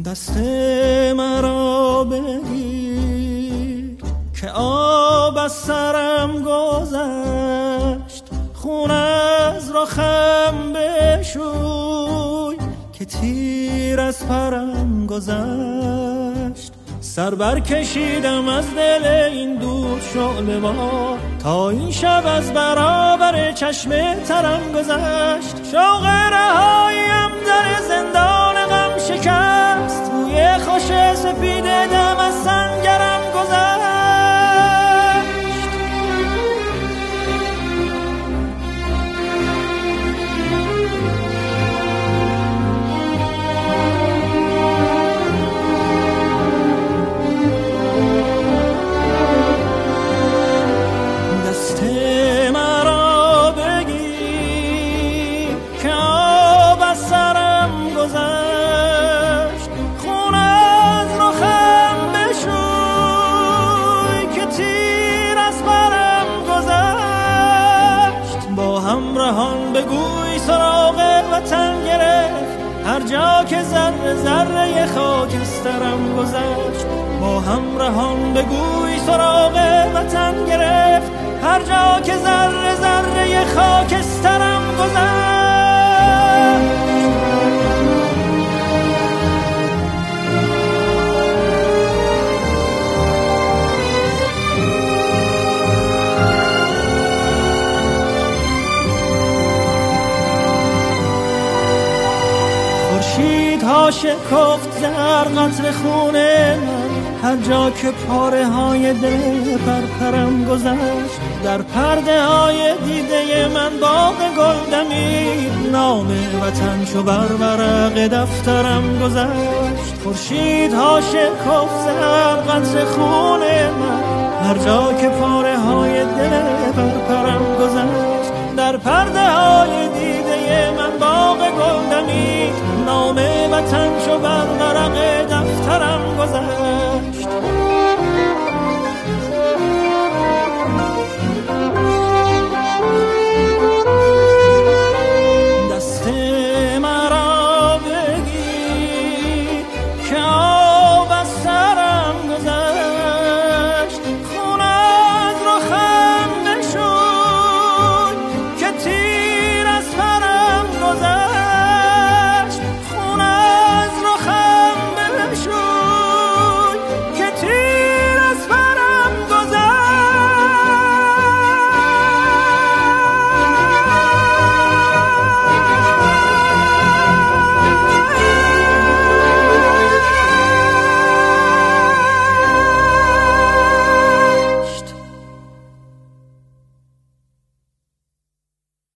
دست مرا بگیر که آب از سرم گذشت، خون از رخم بشوی که تیر از پرم گذشت. سر بر کشیدم از دل این دود شعله وا، تا این شب از برابر چشم ترم گذشت. شوق رهاییم در زندان غم شکست، روی خوش سپید دم از سنگرم گذشت. بگوی سراغ وطن گرفت، هر جا که ذره ذره خاکسترم گذشت. با همراهان بگوی سراغ وطن گرفت، هر جا که ذره ذره خاکسترم گذشت. ها شکفت زر قطر خون من، هر جا که پاره های دل پرپرم گذشت. در پرده های دیده من باغ گل دمید، نام وطن چو بر ورق دفترم گذشت. خورشید ها شکفت زر قطر خون من، هر جا که پاره های دل پرپرم گذشت. در پرده های دیده من باغ گل دمید، نام وطن چو بر ورق دفترم گذشت.